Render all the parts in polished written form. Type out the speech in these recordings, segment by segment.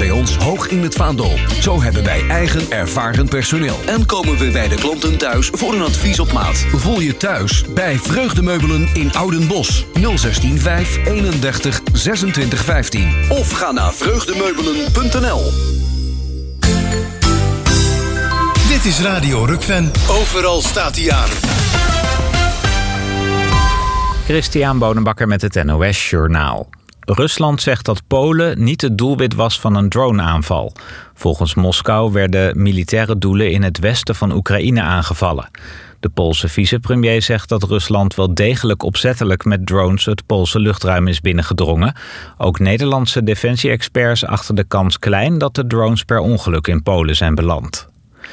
bij ons hoog in het vaandel. Zo hebben wij eigen ervaren personeel. En komen we bij de klanten thuis voor een advies op maat. Voel je thuis bij Vreugdemeubelen in Oudenbosch. 016 5 31 26 15. Of ga naar vreugdemeubelen.nl. Dit is Radio Rukven. Overal staat hij aan. Christian Bonenbakker met het NOS Journaal. Rusland zegt dat Polen niet het doelwit was van een droneaanval. Volgens Moskou werden militaire doelen in het westen van Oekraïne aangevallen. De Poolse vicepremier zegt dat Rusland wel degelijk opzettelijk met drones het Poolse luchtruim is binnengedrongen. Ook Nederlandse defensie-experts achten de kans klein dat de drones per ongeluk in Polen zijn beland.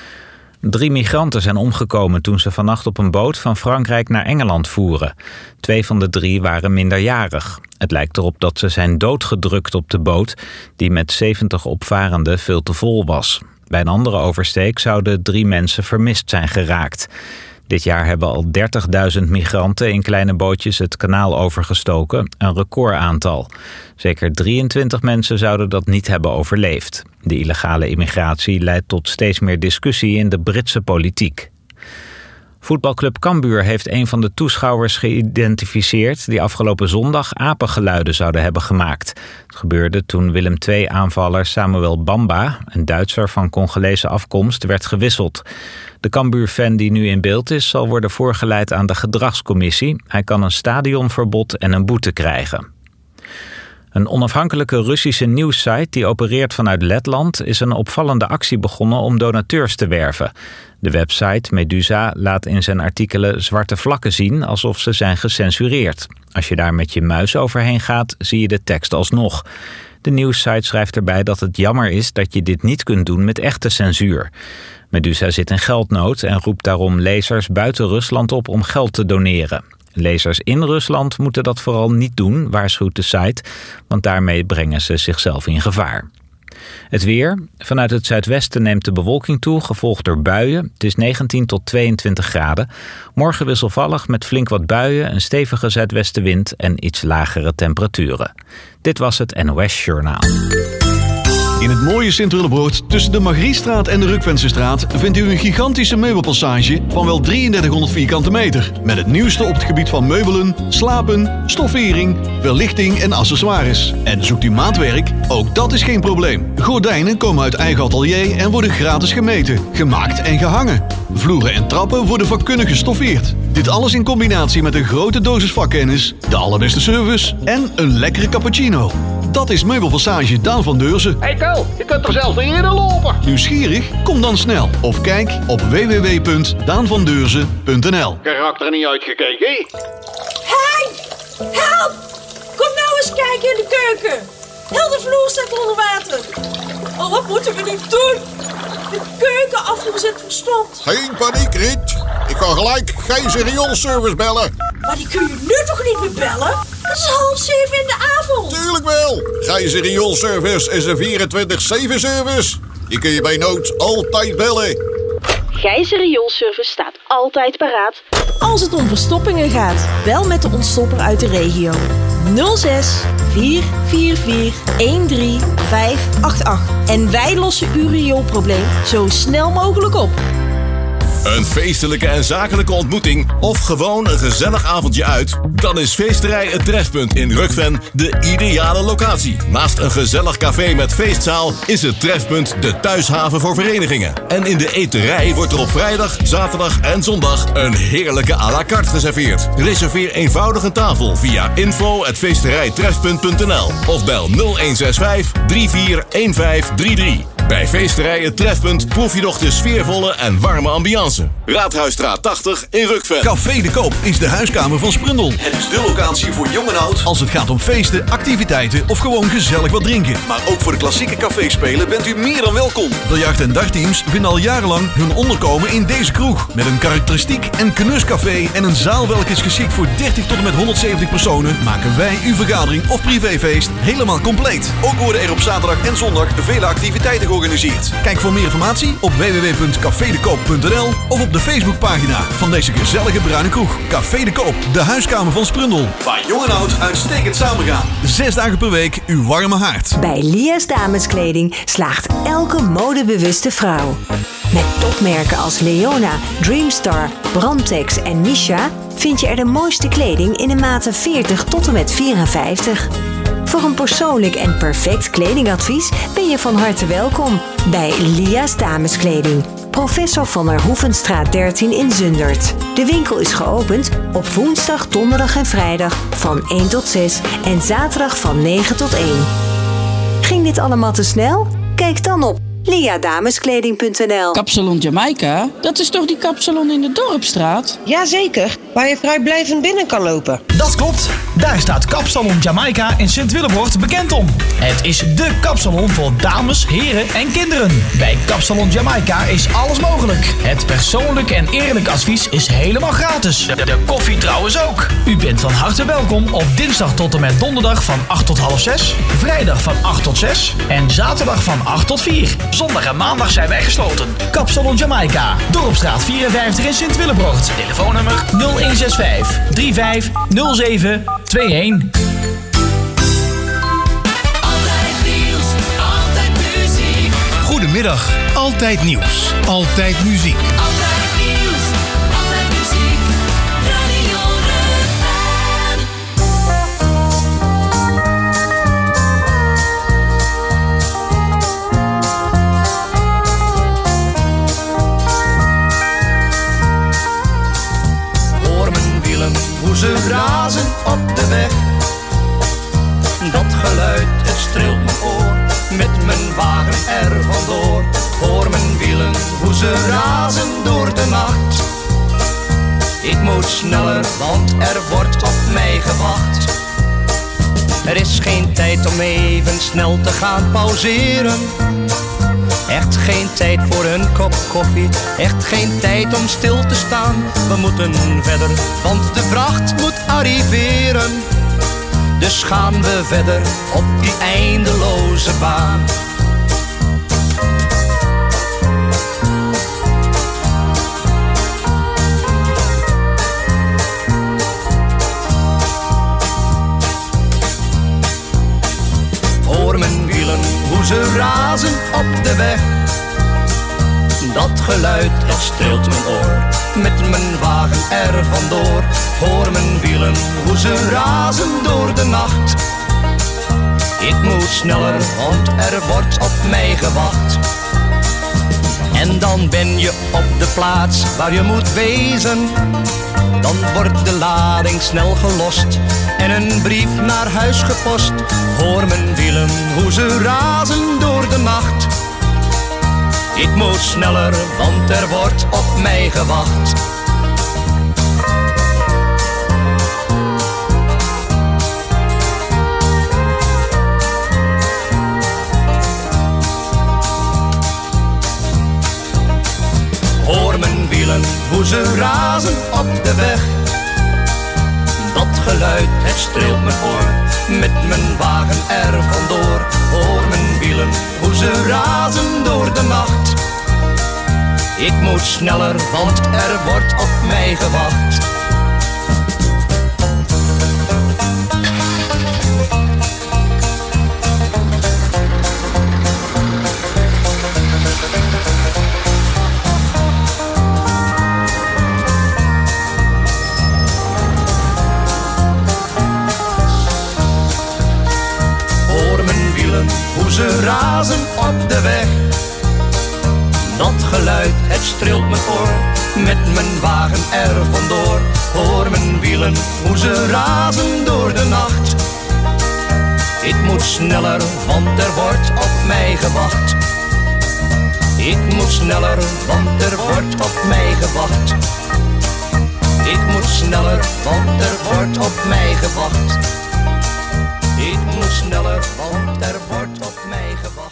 3 migranten zijn omgekomen toen ze vannacht op een boot van Frankrijk naar Engeland voeren. 2 van de 3 waren minderjarig. Het lijkt erop dat ze zijn doodgedrukt op de boot, die met 70 opvarenden veel te vol was. Bij een andere oversteek zouden 3 mensen vermist zijn geraakt. Dit jaar hebben al 30.000 migranten in kleine bootjes het kanaal overgestoken, een recordaantal. Zeker 23 mensen zouden dat niet hebben overleefd. De illegale immigratie leidt tot steeds meer discussie in de Britse politiek. Voetbalclub Cambuur heeft een van de toeschouwers geïdentificeerd die afgelopen zondag apengeluiden zouden hebben gemaakt. Het gebeurde toen Willem II-aanvaller Samuel Bamba, een Duitser van Congolese afkomst, werd gewisseld. De Cambuur-fan die nu in beeld is, zal worden voorgeleid aan de gedragscommissie. Hij kan een stadionverbod en een boete krijgen. Een onafhankelijke Russische nieuwssite die opereert vanuit Letland is een opvallende actie begonnen om donateurs te werven. De website Medusa laat in zijn artikelen zwarte vlakken zien alsof ze zijn gecensureerd. Als je daar met je muis overheen gaat, zie je de tekst alsnog. De nieuwssite schrijft erbij dat het jammer is dat je dit niet kunt doen met echte censuur. Medusa zit in geldnood en roept daarom lezers buiten Rusland op om geld te doneren. Lezers in Rusland moeten dat vooral niet doen, waarschuwt de site, want daarmee brengen ze zichzelf in gevaar. Het weer. Vanuit het zuidwesten neemt de bewolking toe, gevolgd door buien. Het is 19 tot 22 graden. Morgen wisselvallig met flink wat buien, een stevige zuidwestenwind en iets lagere temperaturen. Dit was het NOS Journaal. In het mooie Sint-Willebroord, tussen de Margriestraat en de Rukvensestraat, vindt u een gigantische meubelpassage van wel 3300 vierkante meter. Met het nieuwste op het gebied van meubelen, slapen, stoffering, verlichting en accessoires. En zoekt u maatwerk? Ook dat is geen probleem. Gordijnen komen uit eigen atelier en worden gratis gemeten, gemaakt en gehangen. Vloeren en trappen worden vakkundig gestoffeerd. Dit alles in combinatie met een grote dosis vakkennis, de allerbeste service en een lekkere cappuccino. Dat is Meubelpassage Daan van Deurzen. Hey Ko, je kunt er zelfs niet eerder lopen. Nieuwsgierig? Kom dan snel of kijk op www.daanvandeurzen.nl. Geraakt er niet uitgekeken? Hey! Help! Kom nou eens kijken in de keuken. Heel de vloer staat onder water. Oh, wat moeten we nu doen? De keukenafvoer zit verstomd. Geen paniek, Riet. Ik kan gelijk Gijzer rioolservice bellen. Maar die kun je nu toch niet meer bellen? Het is 6:30 in de avond. Tuurlijk wel. Gijzer rioolservice is een 24/7 service. Die kun je bij nood altijd bellen. Gijzer rioolservice staat altijd paraat. Als het om verstoppingen gaat, bel met de ontstopper uit de regio. 06 444 13588. En wij lossen uw rioolprobleem zo snel mogelijk op. Een feestelijke en zakelijke ontmoeting of gewoon een gezellig avondje uit? Dan is Feesterij Het Trefpunt in Rukven de ideale locatie. Naast een gezellig café met feestzaal is het Trefpunt de thuishaven voor verenigingen. En in de eterij wordt er op vrijdag, zaterdag en zondag een heerlijke à la carte geserveerd. Reserveer eenvoudig een tafel via info@feesterijtrefpunt.nl of bel 0165 341533. Bij Feesterij Het Trefpunt proef je nog de sfeervolle en warme ambiance. Raadhuisstraat 80 in Rukven. Café de Koop is de huiskamer van Sprundel. Het is de locatie voor jong en oud als het gaat om feesten, activiteiten of gewoon gezellig wat drinken. Maar ook voor de klassieke caféspelen bent u meer dan welkom. Biljart- en dagteams vinden al jarenlang hun onderkomen in deze kroeg. Met een karakteristiek en knuscafé en een zaal welke is geschikt voor 30 tot en met 170 personen, maken wij uw vergadering of privéfeest helemaal compleet. Ook worden er op zaterdag en zondag vele activiteiten georganiseerd. georganiseerd. Kijk voor meer informatie op www.cafedekoop.nl of op de Facebookpagina van deze gezellige bruine kroeg. Café de Koop, de huiskamer van Sprundel. Waar jong en oud uitstekend samengaan. 6 dagen per week uw warme haard. Bij Lia's Dameskleding slaagt elke modebewuste vrouw. Met topmerken als Leona, Dreamstar, Brandtex en Misha vind je er de mooiste kleding in de maten 40 tot en met 54. Voor een persoonlijk en perfect kledingadvies ben je van harte welkom bij Lia's Dameskleding. Professor van der Hoevenstraat 13 in Zundert. De winkel is geopend op woensdag, donderdag en vrijdag van 1 tot 6 en zaterdag van 9 tot 1. Ging dit allemaal te snel? Kijk dan op liadameskleding.nl. Kapsalon Jamaica, dat is toch die kapsalon in de Dorpstraat? Jazeker, waar je vrijblijvend binnen kan lopen. Dat klopt, daar staat Kapsalon Jamaica in Sint-Willebroort bekend om. Het is dé kapsalon voor dames, heren en kinderen. Bij Kapsalon Jamaica is alles mogelijk. Het persoonlijk en eerlijk advies is helemaal gratis. De koffie trouwens ook. U bent van harte welkom op dinsdag tot en met donderdag van 8 tot half 6, vrijdag van 8 tot 6 en zaterdag van 8 tot 4. Zondag en maandag zijn wij gesloten. Kapsalon Jamaica, Dorpstraat 54 in Sint-Willebroort. Telefoonnummer 0165 35 07 21. Altijd nieuws, altijd muziek. Goedemiddag, altijd nieuws, altijd muziek. Altijd nieuws, altijd muziek. Radio Rukven. Hoor mijn wielen, hoe ze razen op de weg. Dat geluid, het streelt mijn oor, met mijn wagen er vandoor. Hoor mijn wielen, hoe ze razen door de nacht. Ik moet sneller, want er wordt op mij gewacht. Er is geen tijd om even snel te gaan pauzeren. Echt geen tijd voor een kop koffie, echt geen tijd om stil te staan. We moeten verder, want de vracht moet arriveren. Dus gaan we verder op die eindeloze baan. Hoor mijn wielen, hoe ze razen op de weg. Dat geluid, het streelt mijn oor, met mijn wagen er vandoor. Hoor mijn wielen, hoe ze razen door de nacht. Ik moet sneller, want er wordt op mij gewacht. En dan ben je op de plaats waar je moet wezen. Dan wordt de lading snel gelost en een brief naar huis gepost. Hoor mijn wielen, hoe ze razen door de nacht. Ik moet sneller, want er wordt op mij gewacht. Hoor mijn wielen, hoe ze razen op de weg. Dat geluid, het streelt mijn oor, met mijn wagen er vandoor. Hoor mijn wielen, hoe ze razen door de nacht. Ik moet sneller, want er wordt op mij gewacht. Hoe ze razen op de weg. Dat geluid, het streelt mijn oor, met mijn wagen er vandoor. Hoor mijn wielen, hoe ze razen door de nacht. Ik moet sneller, want er wordt op mij gewacht. Ik moet sneller, want er wordt op mij gewacht. Ik moet sneller, want er wordt op mij gewacht. Ik moet sneller, want er wordt op mij gewacht.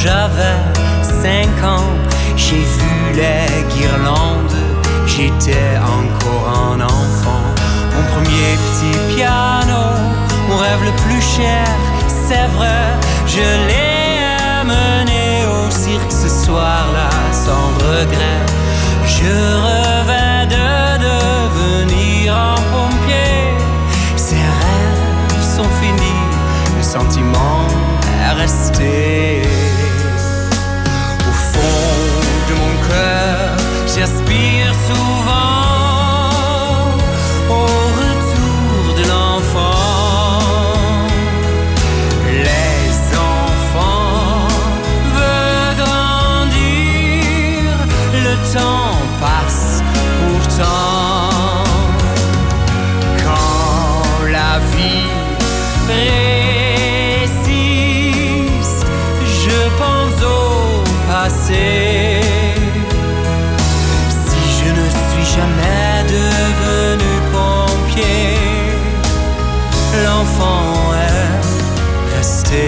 j'avais 5 ans, j'ai vu les guirlandes, j'étais encore un enfant. Mon premier petit piano, mon rêve le plus cher, c'est vrai, je l'ai amené au cirque ce soir-là sans regret. Je rêvais de devenir un pompier. Ces rêves sont finis, le sentiment est resté. Au fond de mon cœur, j'aspire souvent au retour de l'enfant. Les enfants veulent grandir, le temps passe pourtant. Quand la vie résiste, je pense au passé. Si je ne suis jamais devenu pompier, l'enfant est resté.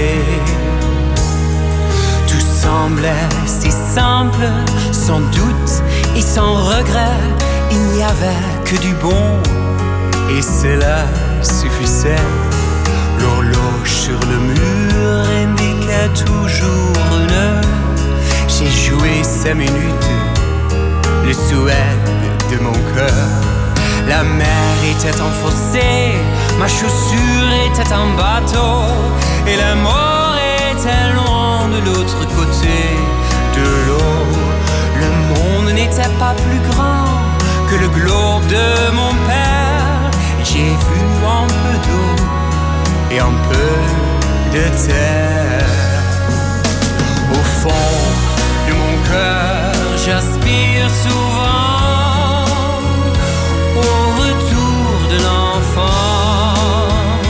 Tout semblait si simple, sans doute et sans regret. Il n'y avait que du bon, et cela suffisait. L'horloge sur le mur indiquait toujours une heure. J'ai joué 5 minutes, le souhait de mon cœur. La mer était un fossé, ma chaussure était un bateau, et la mort était loin de l'autre côté de l'eau. Le monde n'était pas plus grand que le globe de mon père. J'ai vu un peu d'eau et un peu de terre. Au fond de mon cœur, j'aspire souvent au retour de l'enfant.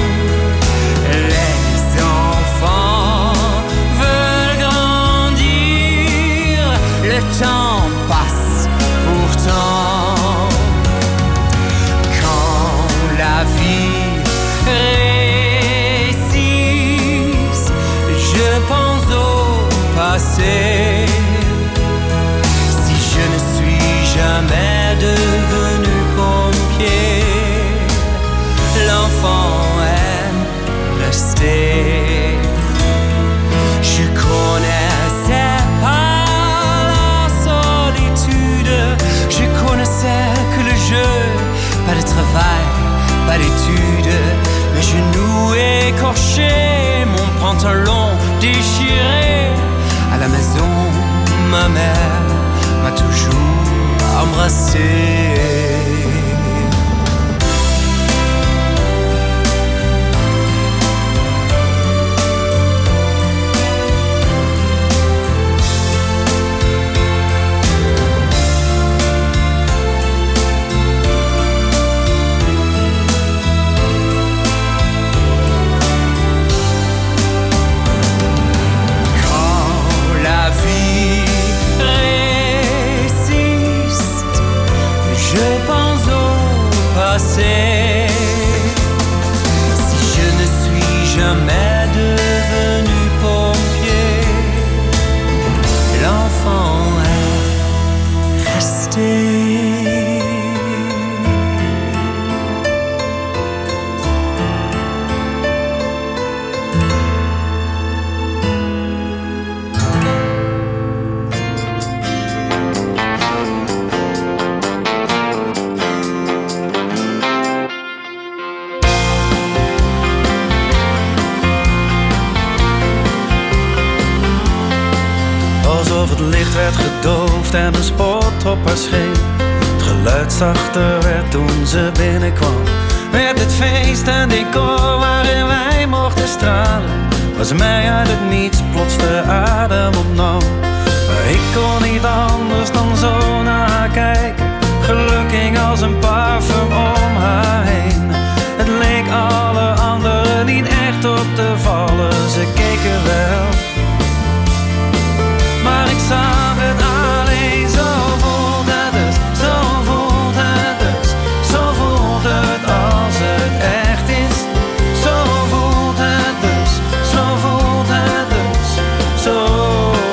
Les enfants veulent grandir, le temps passe pourtant. Quand la vie résiste, je pense au passé. Si je ne suis jamais devenu pompier, l'enfant est resté. Je connaissais pas la solitude, je connaissais que le jeu, pas de travail, pas d'études. Mes genoux écorchés, mon pantalon déchiré. À la maison, ma mère m'a toujours embrassé. Si je ne suis jamais devenu pompier, l'enfant est resté. Het licht werd gedoofd en een spot op haar scheen. Het geluid zachter werd toen ze binnenkwam. Werd het feest en decor waarin wij mochten stralen, was mij uit het niets plots de adem ontnam. Maar ik kon niet anders dan zo naar haar kijken. Geluk hing als een parfum om haar heen. Het leek alle anderen niet echt op te vallen. Ze keken wel, maar ik zag het alleen. Zo voelt het dus, zo voelt het dus. Zo voelt het als het echt is. Zo voelt het dus, zo voelt het dus. Zo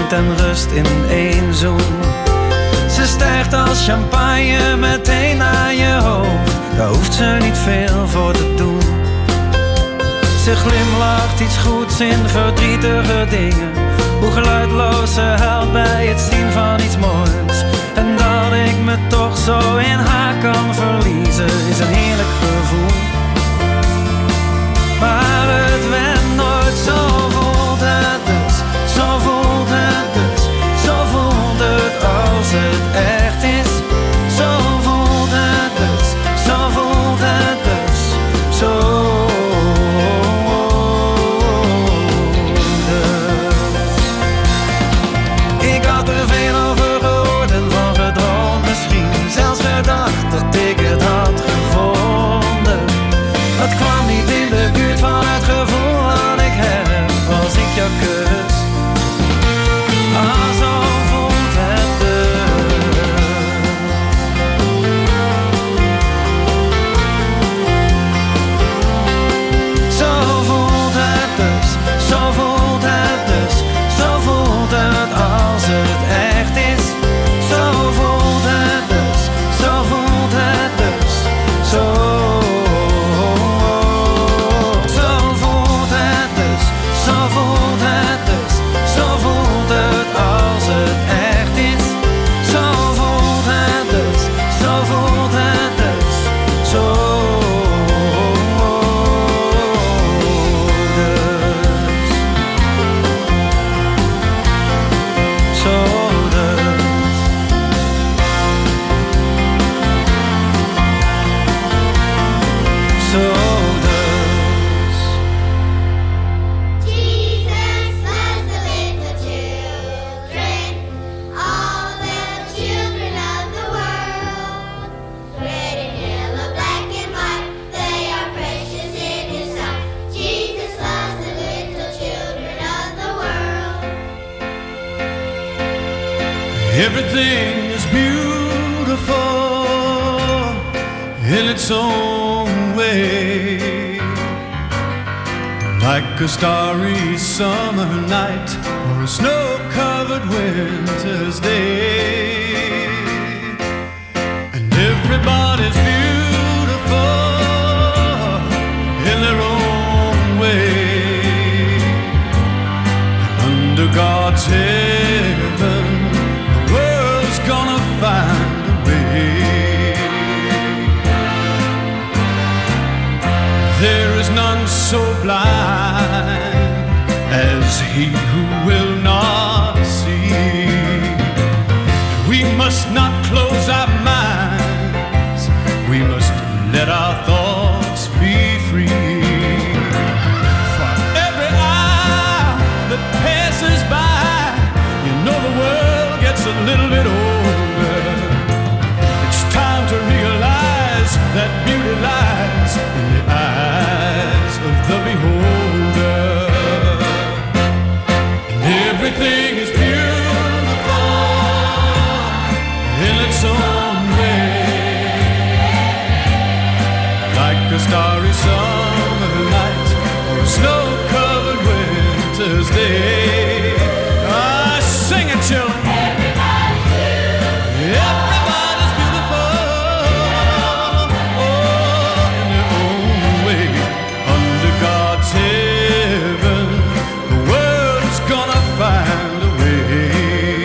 en rust in één zoen. Ze stijgt als champagne meteen naar je hoofd. Daar hoeft ze niet veel voor te doen. Ze glimlacht iets goeds in verdrietige dingen. Hoe geluidloos ze huilt bij het zien van iets moois. En dat ik me toch zo in haar kan verliezen is een heerlijk gevoel. Maar het went nooit, zo voelt het dus. Zo voelt het dus. Zo voelt het als het echt is. Zo voelt het dus. Zo voelt het dus. Zo. Ik had er veel over gehoord en van gedroomd misschien. Zelfs gedacht dat ik het had gevonden. Het kwam niet in de buurt van het gevoel dat ik heb als ik jou kus. Ah, zo voelt het dus. Zo voelt het dus. Zo voelt het dus. Zo voelt het als het echt is. Zo voelt het dus. Zo voelt het dus. Zo. Zo voelt het dus. Zo voelt het dus. Zo voelt het als het echt is. Zo voelt het dus. Zo voelt het dus. Zo. Everything is beautiful in its own way, like a starry summer night or a snow-covered winter's day. And everybody's beautiful in their own way. Under God's heaven, gonna find a way. There is none so blind as he who will not see. We must not close our minds. We must let our thoughts be free. For every hour that passes by, you know the world gets a little bit older. It's time to realize that beauty lies in the eyes of the beholder. And everything is beautiful in its own way, like a starry summer night or a snow-covered winter's day. Sing it, children. Everybody's beautiful. Oh, in their own way. Under God's heaven, the world's gonna find a way.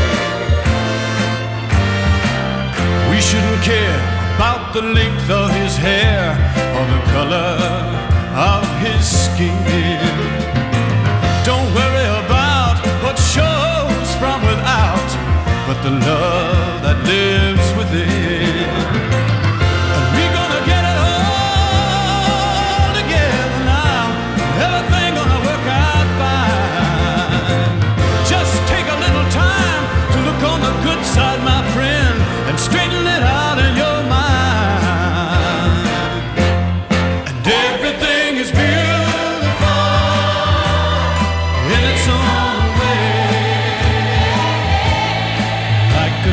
We shouldn't care about the length of his hair or the color of his skin. Don't worry about what shows from without, but the love that lives within. And we're gonna get it all together now. Everything gonna work out fine. Just take a little time to look on the good side, my friend, and straighten it out in your mind. And everything is beautiful in its own way, like a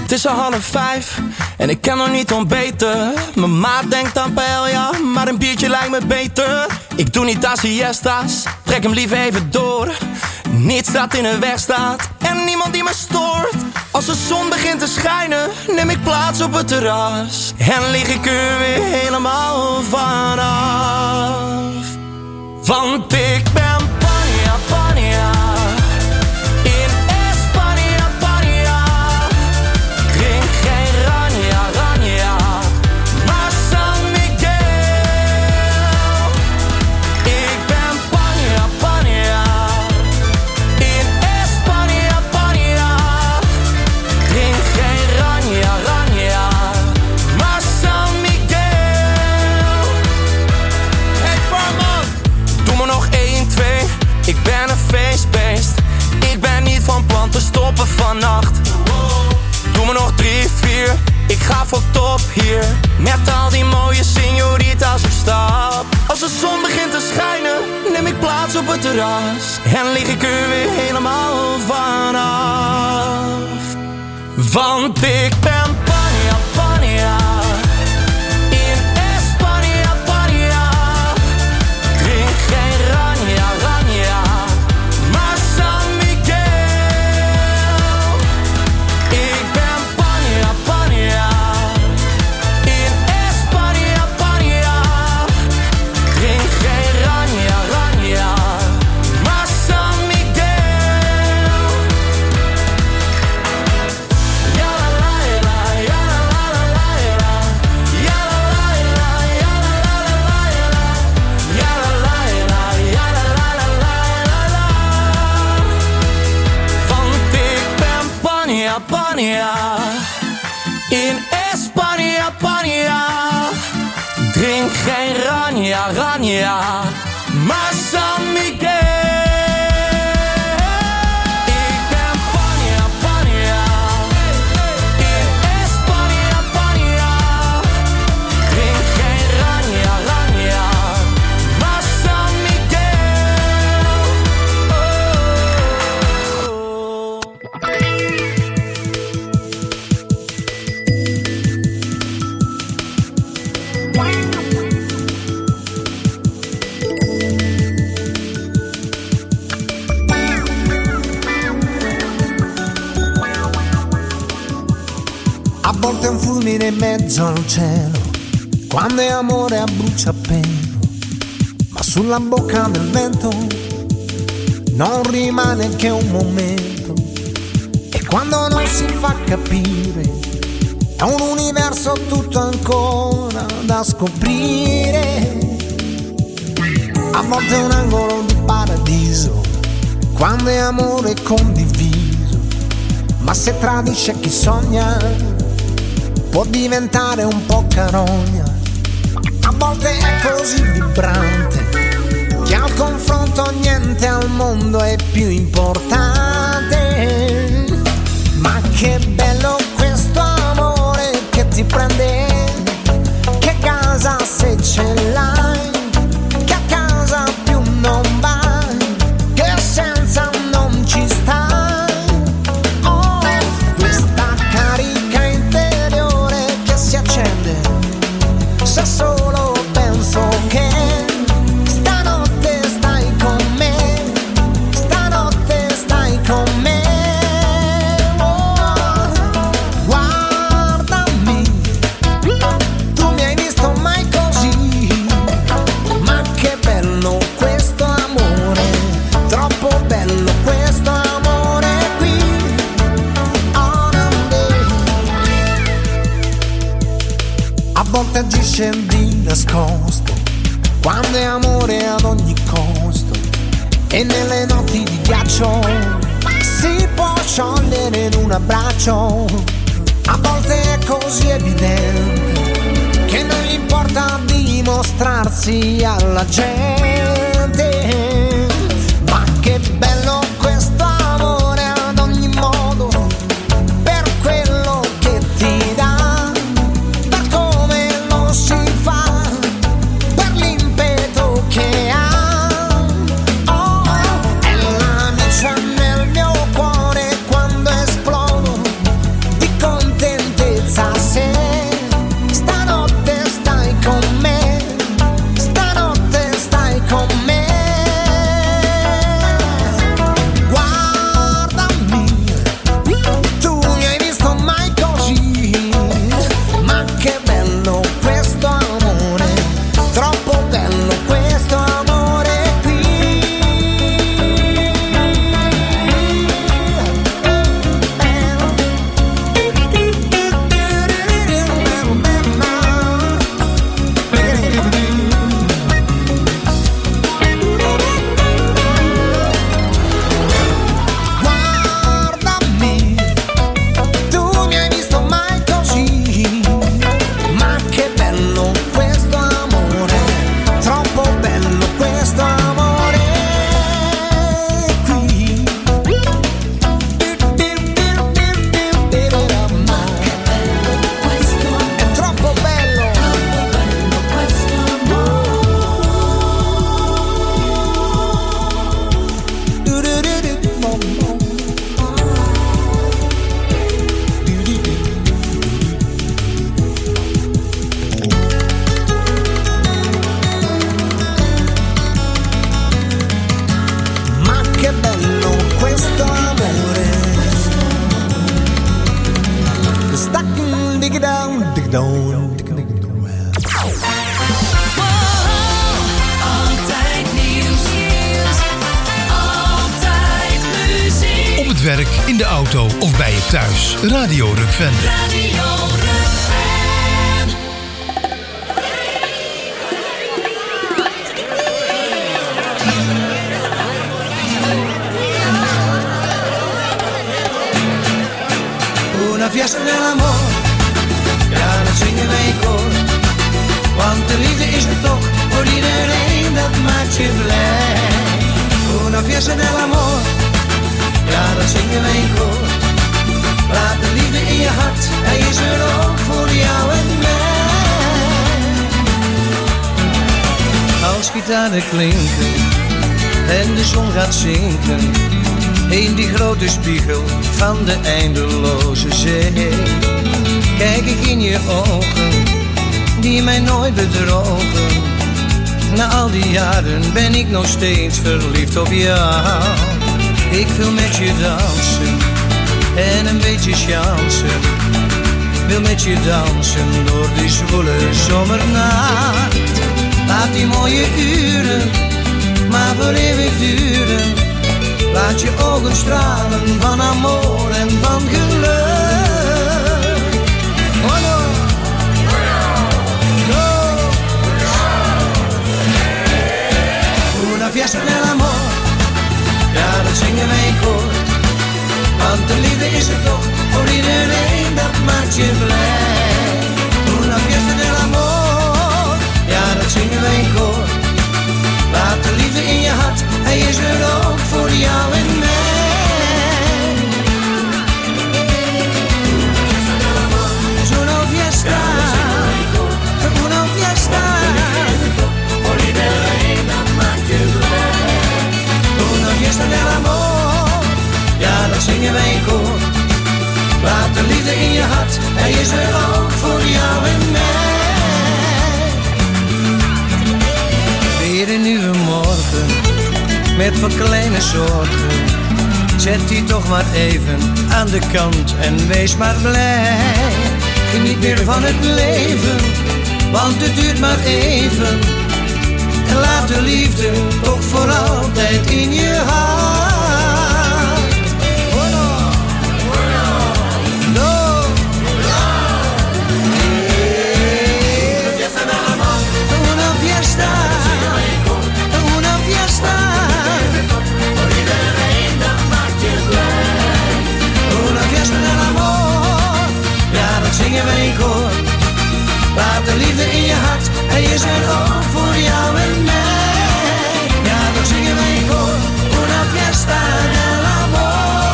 Het is al 4:30 en ik kan nog niet ontbeten. Mijn maat denkt aan paella, maar een biertje lijkt me beter. Ik doe niet aan siesta's, trek hem liever even door. Niets dat in de weg staat en niemand die me stoort. Als de zon begint te schijnen, neem ik plaats op het terras. En lig ik er weer helemaal vanaf. Want ik ben Pania, Pania. In Espanja, Pania. Drink geen Rania, Rania, maar San Miguel. Ik ben Pania, Pania. In Espanja, Pania. Drink geen Rania, Rania, maar San Miguel. Hey barman, doe me nog 1, 2. Ik ben een feestbeest. Ik ben niet van plan te stoppen vannacht. Doe me nog 3, 4. Ik ga voor top hier. Met al die mooie señorita's op stap. Als de zon begint te schijnen, neem ik plaats op het terras. En lig ik er weer helemaal vanaf. Want ik ben Pania, Pania. In Espanja, Pania. Drink geen Rania, Rania, maar San Miguel. Ik ben Pania, Pania. In Espanja, Pania. Drink geen Rania, Rania, maar San Miguel. Ja la la la, ja la la la, ja la la la, ja la la la, ja la la la, ja la la la, la. Want ik ben Pania, Pania. In Espanja, Pania. Drink geen Rania, Rania, maar San Miguel. Ik ben Pania, Pania. In Espanja, Pania. Drink geen Rania, Rania, maar San Miguel. A volte è un fulmine in mezzo al cielo, quando è amore a bruciapelo, ma sulla bocca del vento non rimane che un momento. E quando non si fa capire, è un universo tutto ancora da scoprire. A volte è un angolo di paradiso, quando è amore condiviso, ma se tradisce chi sogna può diventare un po' carogna. A volte è così vibrante che al confronto niente al mondo è più importante. Ma che bello questo amore che ti prende, che casa se ce l'hai, che a casa più non vai, che senza non ci stai. Se solo penso che stanotte stai con me, stanotte stai con me. Oh, guardami, tu mi hai visto mai così? Ma che bello questo amore, troppo bello questo amore qui. Oh, no, a volte agisce di nascosto, quando è amore ad ogni costo, e nelle notti di ghiaccio si può sciogliere in un abbraccio. A volte è così evidente che non gli importa dimostrarsi alla gente. Ma che bello questo amore ad ogni modo, per quello che ti dà, si fa, per l'impeto che ha. Oh, è la miccia nel mio cuore quando esplodo di contesto. down. Altijd nieuws. Altijd muziek. Op het werk, in de auto of bij je thuis. Radio Rukven. Radio Rukven. Una fiesta dell'amore, ja dat zingen wij in koor. Want de liefde is er toch voor iedereen, dat maakt je blij. Una fiesta dell'amore, ja dat zingen wij in koor. Laat de liefde in je hart, hij is er ook voor jou en mij. Als gitaren klinken en de zon gaat zinken, in die grote spiegel van de eindeloze zee, kijk ik in je ogen, die mij nooit bedrogen. Na al die jaren ben ik nog steeds verliefd op jou. Ik wil met je dansen en een beetje chansen. Wil met je dansen door die zwoele zomernacht. Laat die mooie uren maar voor eeuwig duren. Laat je ogen stralen van amor en van geluk. Oh no. No. Una fiesta dell'amor, ja dat zingen wij in koor. Want de liefde is er toch voor iedereen, dat maakt je blij. Una fiesta dell'amor, ja dat zingen wij in koor. Laat de liefde in je hart, hij is er ook voor jou en mij. Una fiesta, una fiesta, voor iedereen, dat maakt je blij. Una fiesta dell'amor, ja dat zingen wij in koor. Laat de liefde in je hart, hij is er ook voor jou en mij. Weer een nieuwe morgen, met wat kleine zorgen. Zet die toch maar even aan de kant en wees maar blij. Geniet meer van het leven, want het duurt maar even. En laat de liefde toch voor altijd in je hart. Oh no, no, una fiesta. Una fiesta, voor iedereen, dat maakt je blij. Una fiesta dell'amor, ja dat zingen wij in koor. Laat de liefde in je hart, hij is er ook voor jou en mij. Ja dat zingen wij in koor. Una fiesta dell'amor.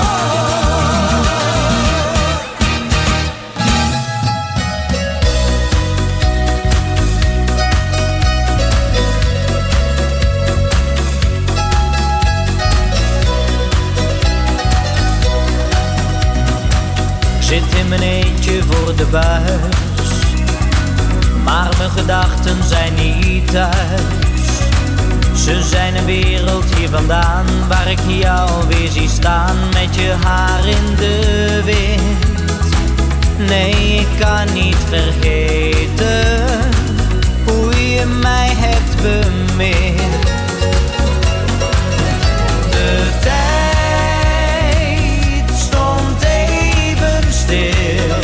Zit in mijn eentje voor de buis, maar mijn gedachten zijn niet thuis. Ze zijn een wereld hier vandaan, waar ik jou weer zie staan met je haar in de wind. Nee, ik kan niet vergeten hoe je mij hebt bemind. De tijd stond even stil.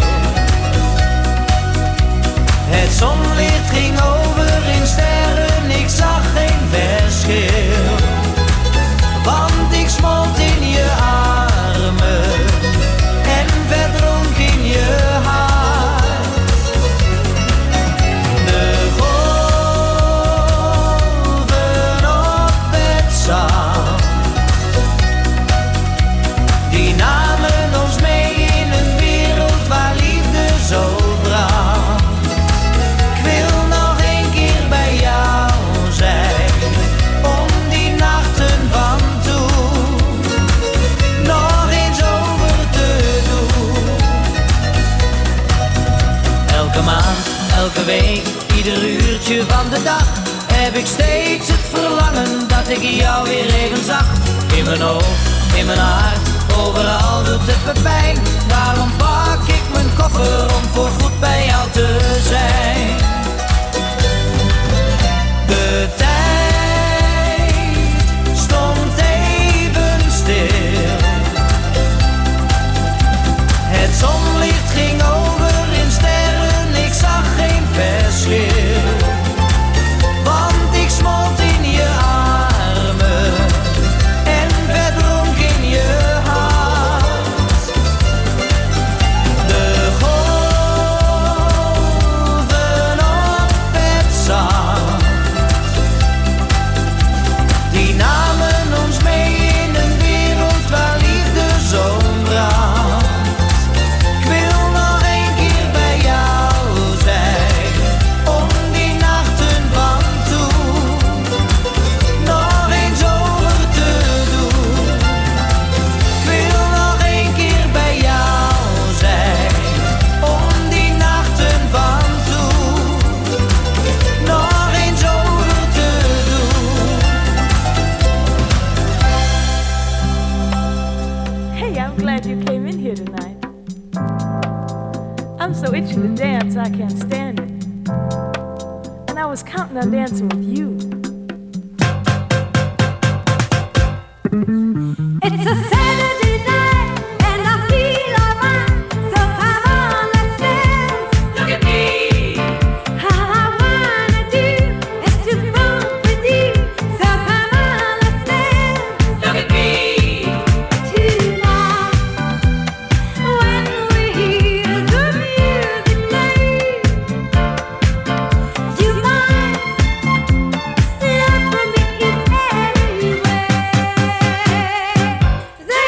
Het zonlicht ging over in sterren, ik zag geen verschil. Want ik smolt in je armen en verdronk in je hart. De golven op het zand, die namen ons mee in een wereld waar liefde zo brandt. Ik wil nog een keer bij jou zijn, om die nachten van toen nog eens over te doen. Elke maand, elke week, ieder uurtje van de dag heb ik steeds het verlangen dat ik jou weer even zag. In mijn hoofd, in mijn hart, overal doet het me pijn. Daarom pak ik mijn koffer om voorgoed bij jou te zijn. De tijd stond even stil. Het zonlicht ging over in sterren, ik zag geen verschil. Want ik smolt in je armen en verdronk in je hart. De golven op het zand, die namen ons mee in een wereld waar liefde zo'n brandt. Ik wil nog een keer bij jou zijn, om die nachten van toen nog eens over te doen. Ik wil nog een keer bij jou zijn, om die nachten van toen nog eens over te doen. Hey, I'm glad you came in here tonight. I'm so itchy to dance, I can't stand it. And I was counting on dancing with you. It's a Saturday night and I feel alright. So come on, let's dance. Look at me. All I wanna do is to bump with you. So come on, let's dance. Look at me. Tonight, when we hear the music play, you might love for me in any way.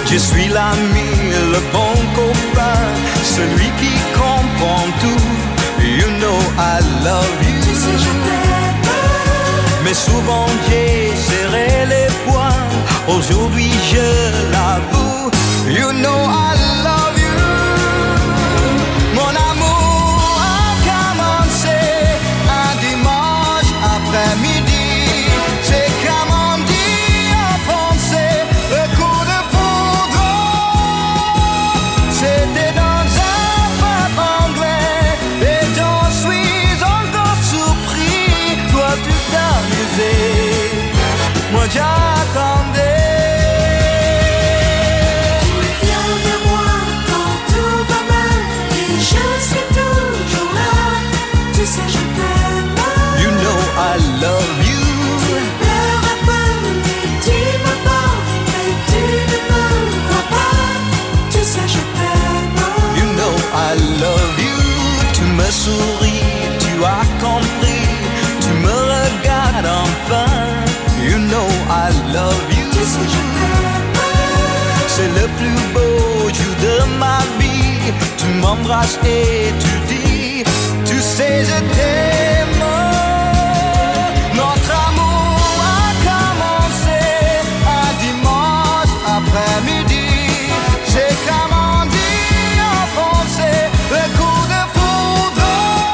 Je suis l'ami, le bon copain, celui qui comprend tout. You know I love you. Tu sais je t'aime. Mais souvent j'ai serré les poings. Aujourd'hui je l'avoue. You know I love you. Mon amour a commencé un dimanche après-midi. C'est comme on dit en français, le coup de foudre. C'était dans un pub anglais et j'en suis encore surpris. Toi tu t'amusais, moi j'attendais. I love you. Tu pleures un peu et tu me parles, mais tu ne me crois pas. Tu sais je t'aime. You know I love you. Tu me souris, tu as compris. Tu me regardes enfin. You know I love you. Tu sais je t'aime. C'est le plus beau jour de ma vie. Tu m'embrasses et tu dis, tu sais je t'aime. Notre amour a commencé un dimanche après-midi. C'est comme on dit en français, le coup de foudre.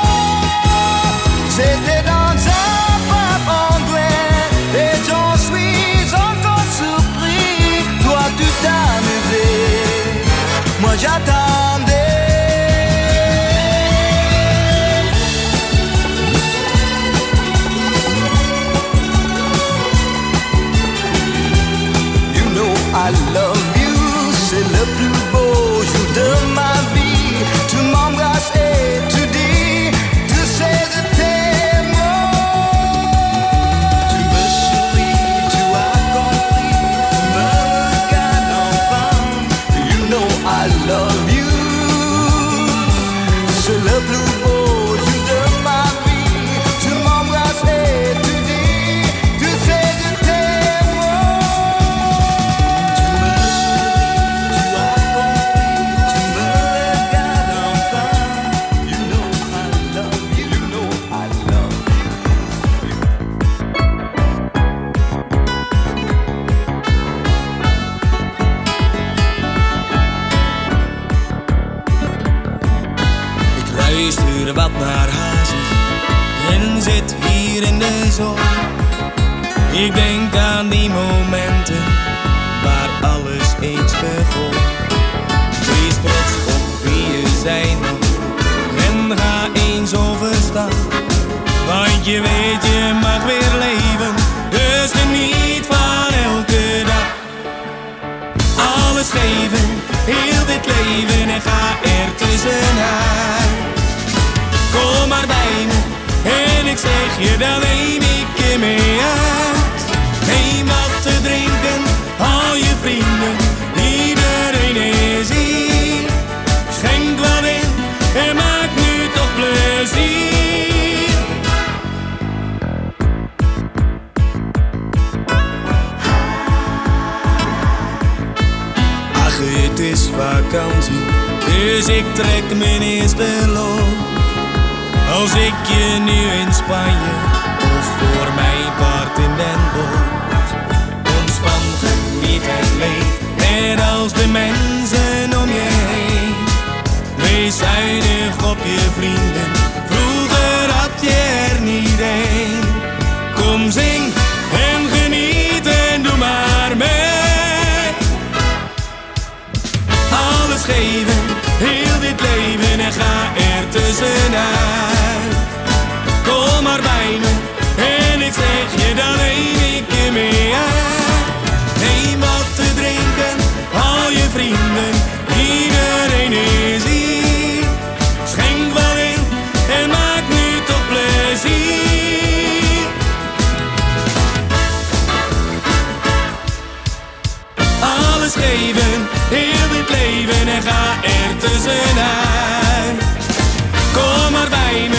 C'était dans un pub anglais et j'en suis encore surpris. Toi tu t'amusais, moi j'attendais. I love you, c'est le plus beau jour de ma vie. Tu m'embrasses et tu dis, tu sais je t'aime. Tu me souris, tu as compris, tu me regardes enfin. You know I love you, c'est le plus beau jour de ma vie. Tu m'embrasses et tu dis, tu sais je t'aime. Luister wat naar hazes en zit hier in de zon. Ik denk aan die momenten waar alles eens begon. Wees trots op wie je zijn en ga eens overstaan. Want je weet je mag weer leven, dus geniet van elke dag. Alles geven, heel dit leven en ga er tussenuit. Kom maar bij me en ik zeg je dan neem ik je mee uit. Neem wat te drinken, al je vrienden, iedereen is hier. Schenk wat in en maak nu toch plezier. Ach, het is vakantie, dus ik trek mijn eerste loop. Als ik je nu in Spanje of voor mijn part in Den Bosch. Ontspan, geniet en leef, net als de mensen om je heen. Wees zuinig op je vrienden, vroeger had je er niet één. Kom zing en geniet en doe maar mee. Alles geven, heel dit leven en ga er tussenuit. Kom maar bij me en ik zeg je dan neem ik je mee uit. Neem wat te drinken, al je vrienden, iedereen is hier. Schenk wel in en maak nu toch plezier. Alles geven, heel dit leven en ga er tussenuit. Kom maar bij me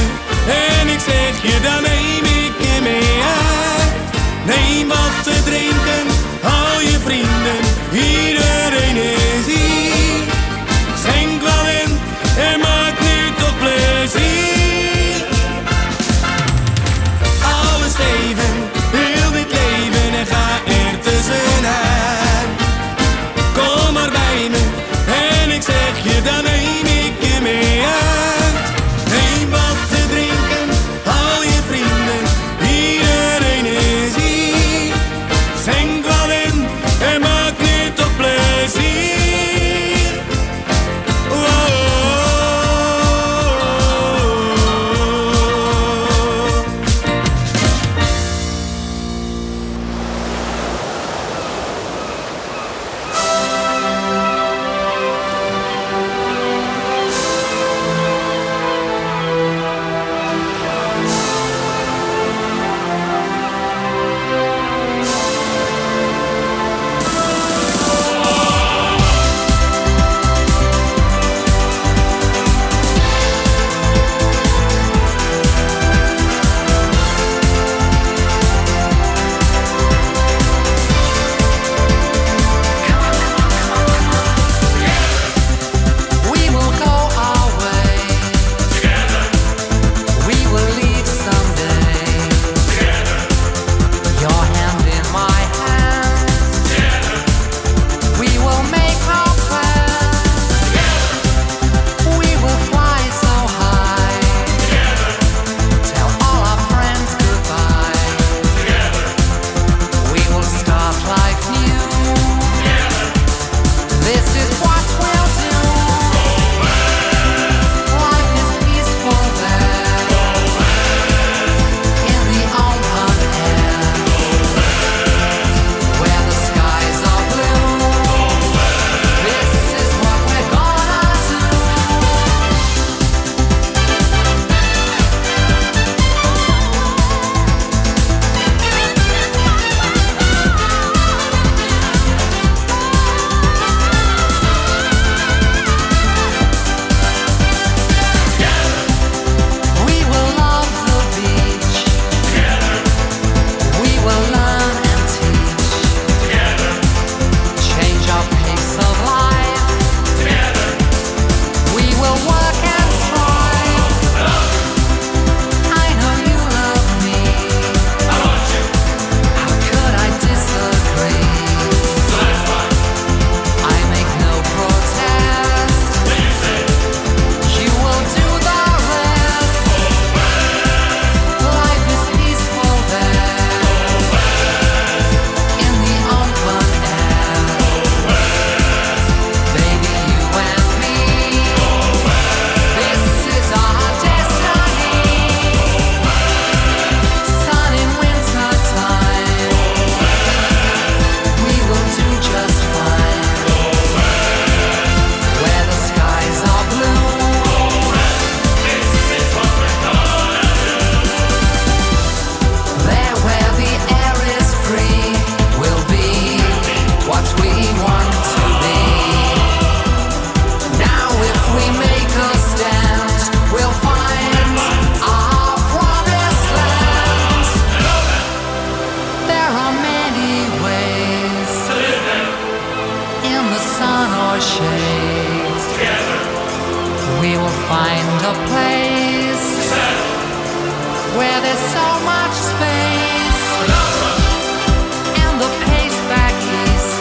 our shades. Together we will find a place where there's so much space. And the pace back east,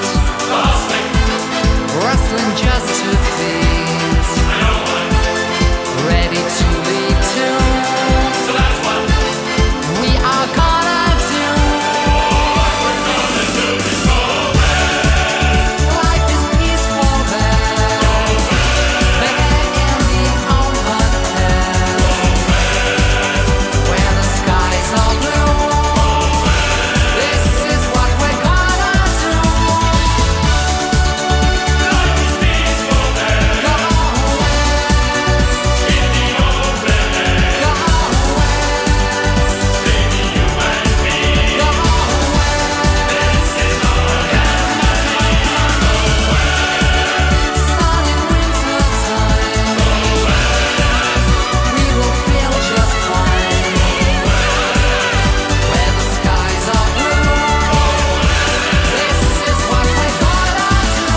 rustling just to feet, ready to lead to. So that's what we are gonna do. What we're gonna do is go west. Life is peaceful there. There in the open air. Where the skies are blue. This is what we're gonna do. Life is peaceful there. Go west. In the open air. Go west. Baby, you and me. Go west. This is our time. Go west. Sun in winter time. Go west. We will feel just fine. Go west. Where the skies are blue. This is what we're gonna do.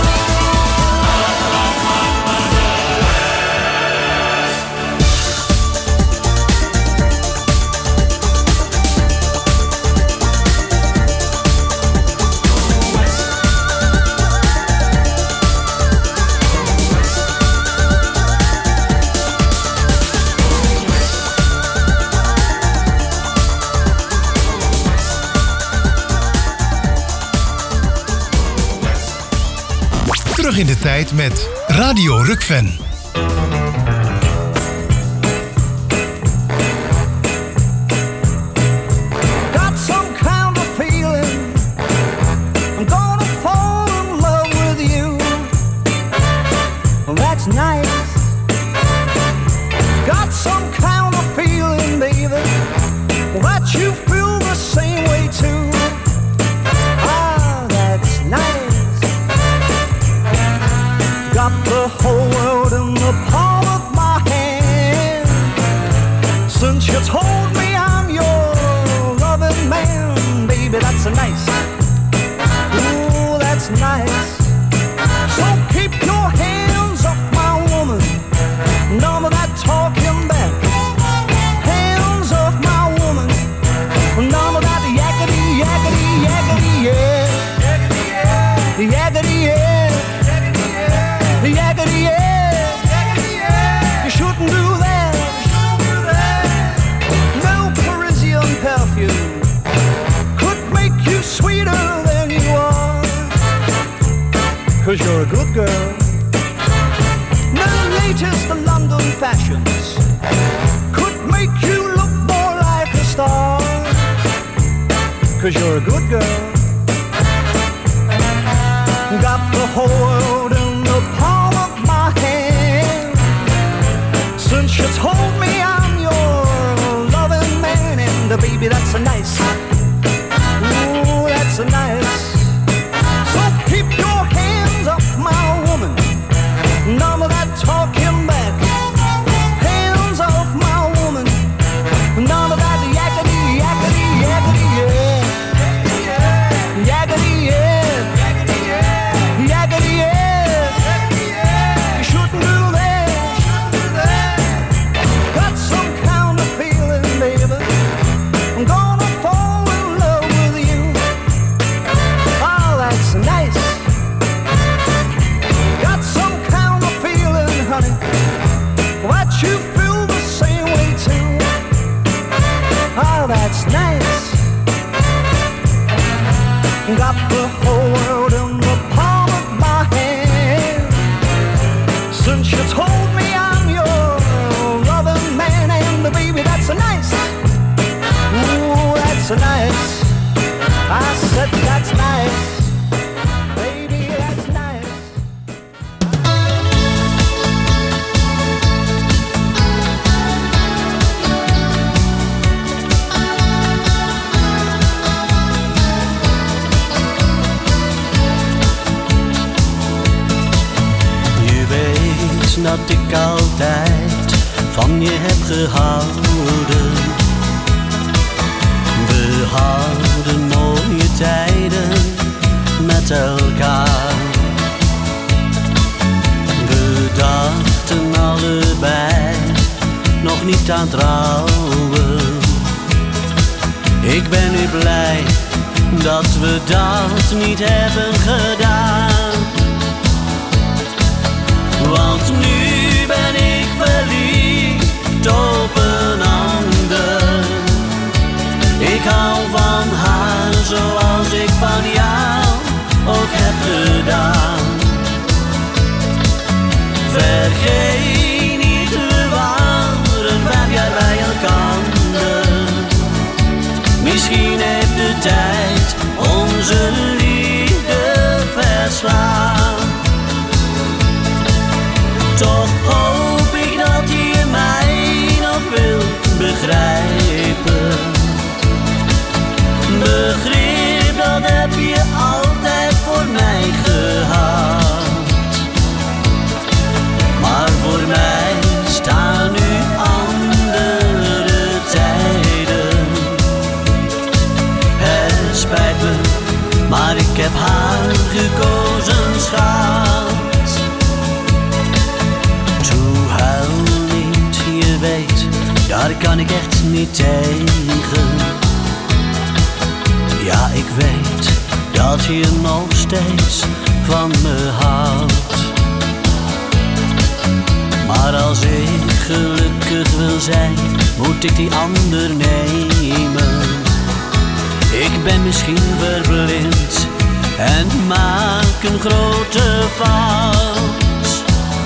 Terug in de tijd met Radio Rukven. Got some kind of feeling I'm gonna fall in love with you. Well, that's nice. Got some kind of feeling, baby, that you feel the same way too. Ah, that's nice. Got the whole world in the palm of my hand. Since you told me I'm your loving man, baby, that's nice. Ooh, that's nice. So keep your hands off my woman. None of that talking back. Hands off my woman. None of that yakety, yakety, yakety, yeah. Yakety, yeah. Yakety, yeah. You shouldn't do that. No Parisian perfume could make you sweeter than you are. 'Cause you're a good girl. No latest London fashions could make you look more like a star. 'Cause you're a good girl. Got the whole world in the palm of my hand. Since you told me I'm your loving man, and baby, that's a nice. Ooh, that's a nice. So keep your hands off my woman. None of that talking back. Hands off my woman. None of that yakety, yakety, yakety, yeah. Yakety, yeah. Yakety, yeah. You shouldn't do that. Got some kind of feeling, baby. I'm gonna fall in love with you. Oh, that's nice. Got some kind of feeling, honey, that you feel the same way too. Oh, that's nice. Got the whole world in the palm of my hand. Since you told me I'm your loving man, and baby, that's a nice. Ooh, that's a nice. I said that's nice. Baby, that's nice. Dat ik altijd van je heb gehouden. We hadden mooie tijden met elkaar. niet aan trouwen. Ik ben nu blij dat we dat niet hebben gedaan. Want nu ben ik verliefd op een ander. Ik hou van haar zoals ik van jou ook heb gedaan. Vergeet niet, we waren 5 jaar bij elkander. Misschien heeft de tijd onze liefde verslaan. Toch hoop ik dat je mij nog wilt begrijpen. Begrip, dat heb je altijd voor mij gehad. Maar voor mij staan nu andere tijden. Het spijt me, maar ik heb haar gekozen, schat. Toe huil niet, je weet, daar kan ik echt niet tegen. Ja, ik weet dat je nog steeds van me houdt. Maar als ik gelukkig wil zijn, moet ik die ander nemen. Ik ben misschien verblind en maak een grote fout.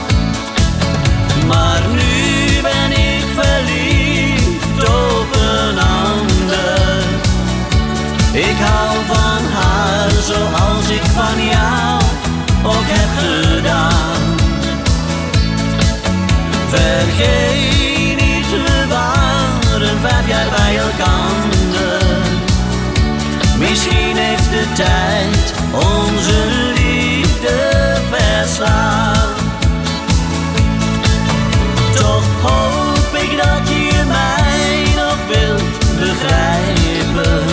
Maar nu ben ik verliefd op een ander. Ik hou van haar zoals ik van jou ook heb gedaan. Vergeet niet, we waren 5 jaar bij elkander. Misschien heeft de tijd onze liefde verslaan. Toch hoop ik dat je mij nog wilt begrijpen.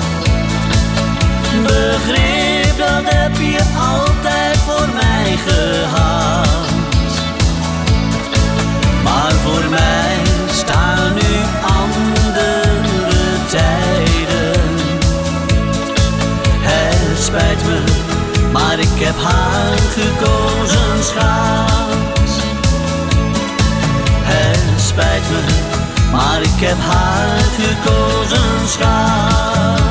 Begrip, dat heb je altijd voor mij gehad. Maar voor mij staan nu andere tijden. Het spijt me, maar ik heb haar gekozen, schat. Het spijt me, maar ik heb haar gekozen, schat.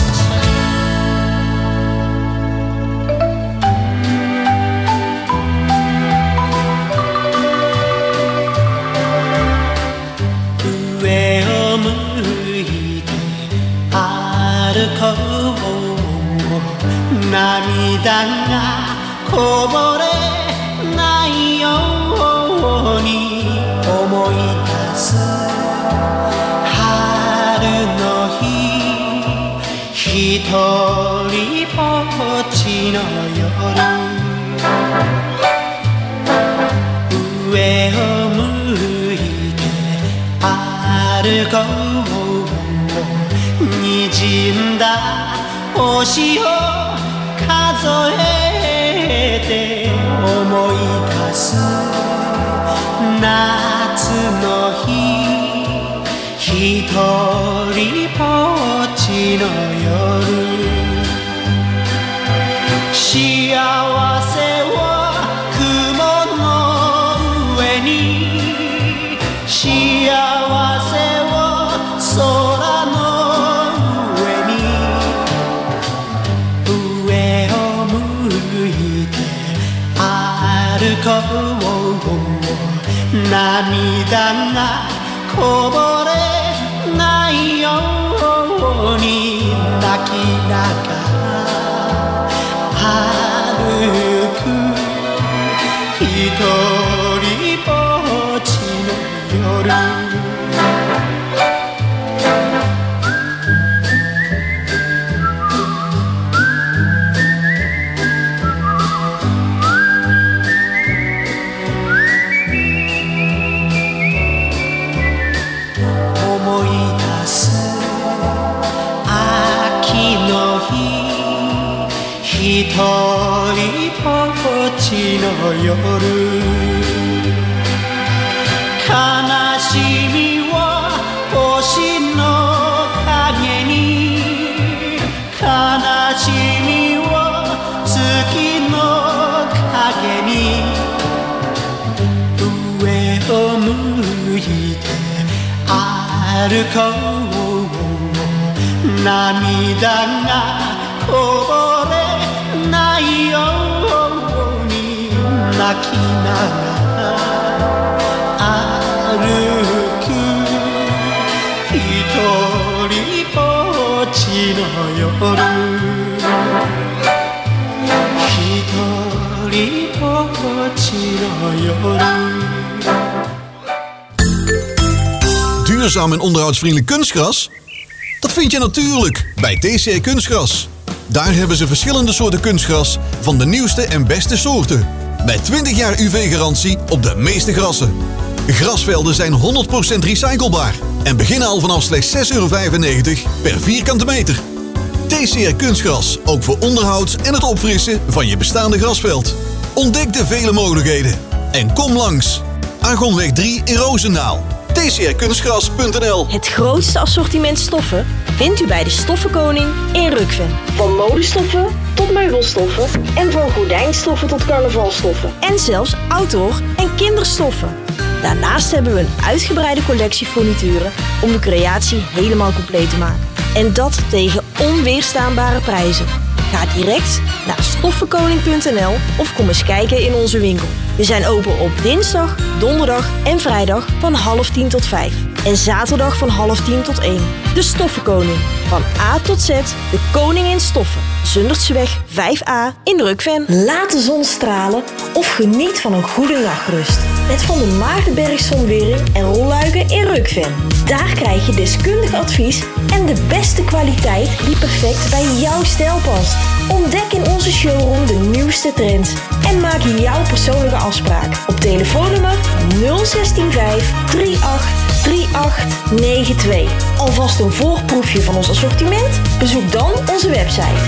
涙がこぼれないように思い出す春の日一人ぼっちの夜上を向いて歩こう滲んだ星を数えて思い出す夏の日一人ぼっちの夜幸せを雲の上に幸せを空の歩こう涙がこぼれないように泣きながら歩く一人ぼっちの夜一人ぼっちの夜悲しみを歩こう涙がこぼれないように泣きながら歩く一人ぼっちの夜一人ぼっちの夜 Duurzaam en onderhoudsvriendelijk kunstgras? Dat vind je natuurlijk bij TCR Kunstgras. Daar hebben ze verschillende soorten kunstgras van de nieuwste en beste soorten. Met 20 jaar UV-garantie op de meeste grassen. Grasvelden zijn 100% recyclebaar en beginnen al vanaf slechts €6,95 per vierkante meter. TCR Kunstgras, ook voor onderhoud en het opfrissen van je bestaande grasveld. Ontdek de vele mogelijkheden en kom langs. Argonweg 3 in Roosendaal. tcrkunstgras.nl. Het grootste assortiment stoffen vindt u bij de Stoffenkoning in Rukven. Van modestoffen tot meubelstoffen en van gordijnstoffen tot carnavalstoffen. En zelfs outdoor- en kinderstoffen. Daarnaast hebben we een uitgebreide collectie furnituren om de creatie helemaal compleet te maken. En dat tegen onweerstaanbare prijzen. Ga direct naar stoffenkoning.nl of kom eens kijken in onze winkel. We zijn open op dinsdag, donderdag en vrijdag van 9:30 tot 5. En zaterdag van 9:30 tot 1. De Stoffenkoning. Van A tot Z, de koning in stoffen. Zundertseweg 5A in Rukven. Laat de zon stralen of geniet van een goede nachtrust. Met Van den Maardenberg Zonwering en Rolluiken in Rukven. Daar krijg je deskundig advies en de beste kwaliteit die perfect bij jouw stijl past. Ontdek in onze showroom de nieuwste trends en maak jouw persoonlijke afspraak op telefoonnummer 016 383892. Alvast een voorproefje van ons assortiment? Bezoek dan onze website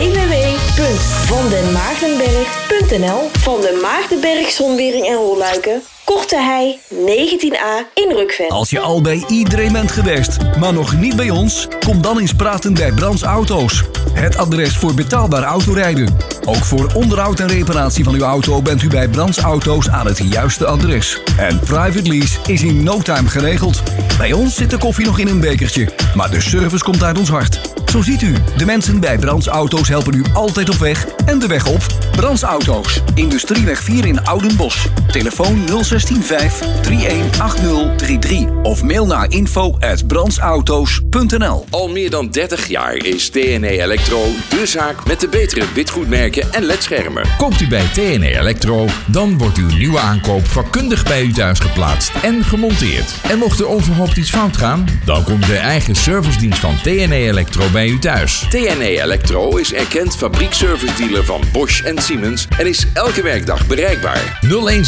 www.vandenmaardenberg.nl. Van den Maardenberg Zonwering en Rolluiken. Korte Hei 19A in Rukven. Als je al bij iedereen bent geweest, maar nog niet bij ons, kom dan eens praten bij Brands Auto's. Het adres voor betaalbaar autorijden. Ook voor onderhoud en reparatie van uw auto bent u bij Brands Auto's aan het juiste adres. En private lease is in no time geregeld. Bij ons zit de koffie nog in een bekertje, maar de service komt uit ons hart. Zo ziet u, de mensen bij Brands Auto's helpen u altijd op weg en de weg op. Brands Auto's, Industrieweg 4 in Oudenbosch. Telefoon 016 318033 of mail naar info@brandsauto's.nl. Al meer dan 30 jaar is TNE Electro de zaak met de betere witgoedmerken en ledschermen. Koopt u bij TNE Electro, dan wordt uw nieuwe aankoop vakkundig bij u thuis geplaatst en gemonteerd. En mocht er onverhoopt iets fout gaan, dan komt de eigen servicedienst van TNE Electro bij u thuis. TNE Electro is erkend fabriekservice dealer van Bosch en Siemens en is elke werkdag bereikbaar. 01